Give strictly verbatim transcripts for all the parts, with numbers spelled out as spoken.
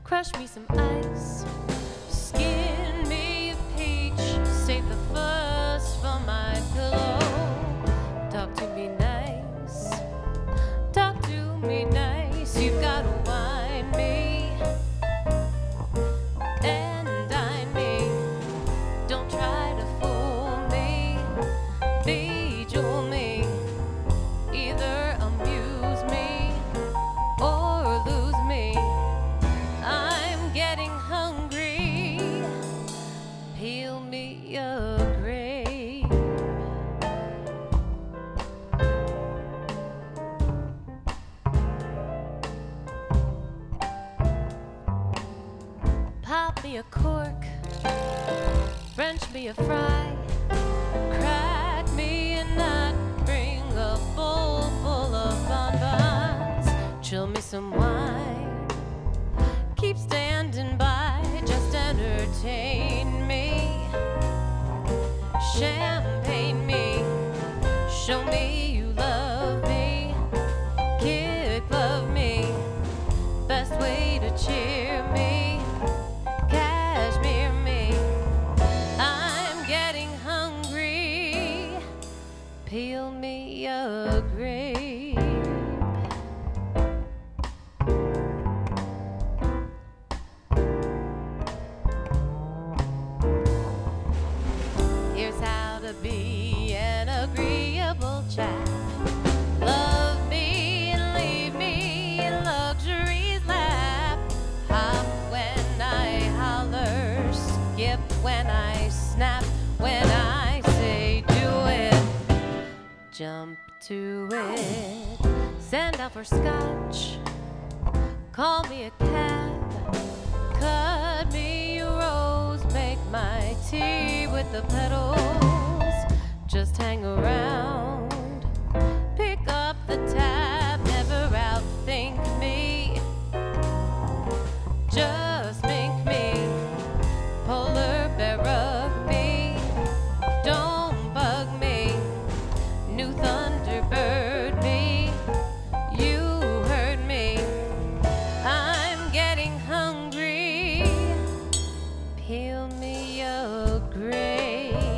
Crush me some ice, skin me a peach, save the fuss for my pillow. Talk to me nice, talk to me nice. You've gotta wine me and dine me. Don't try to fool me, bejewel me. Either amuse me or lose me. I'm getting hungry. Peel me a grape. Pop me a cork, French me a fry, crack me a nut, bring a bowl full of bonbons, chill me some wine, keep standing by, just entertain me, champagne me, show me you love me, kid love me, best way to cheer me, cashmere me. I'm getting hungry, peel me a grape. Here's how to be an agreeable chap. Love me and leave me in luxury's lap. Hop when I holler, skip when I snap. When I say do it, jump to it. Send out for scotch, call me a cab, cut me a rose, make my tea with the petals. Just hang around, pick up the tab, never outthink me. Just mink me, polar bear rug me, don't bug me, new thunderbird me. You heard me, I'm getting hungry, peel me a grape.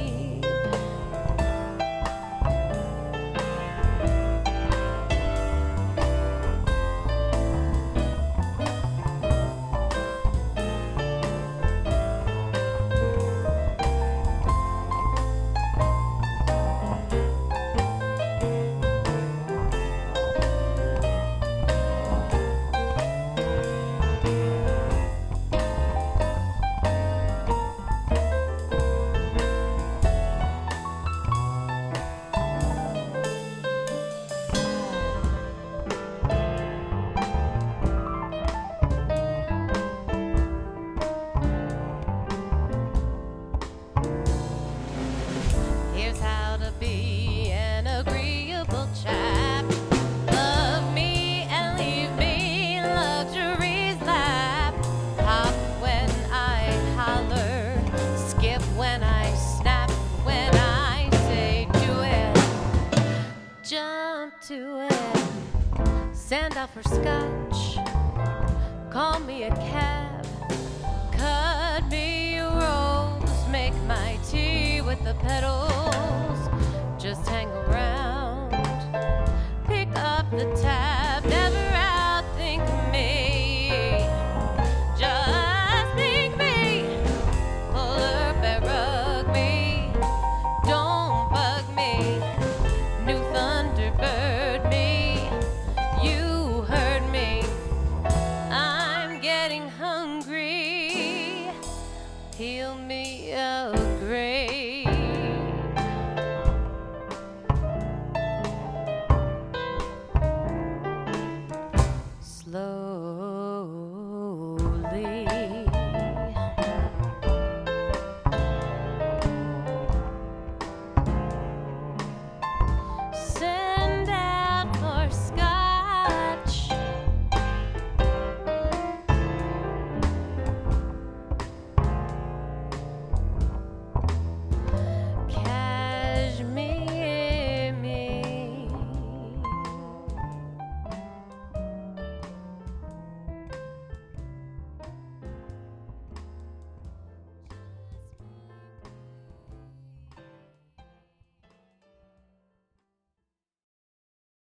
Here's how to be an agreeable chap. Love me and leave me in luxury's lap. Hop when I holler, skip when I snap. When I say do it, jump to it. Send out for scotch, call me a cab, cut me a rose, make my tea with the petals. Just hang around, pick up the tab, never outthink me. Just think me, polar bear rug me, don't bug me, new thunderbird me. You heard me, I'm getting hungry, peel me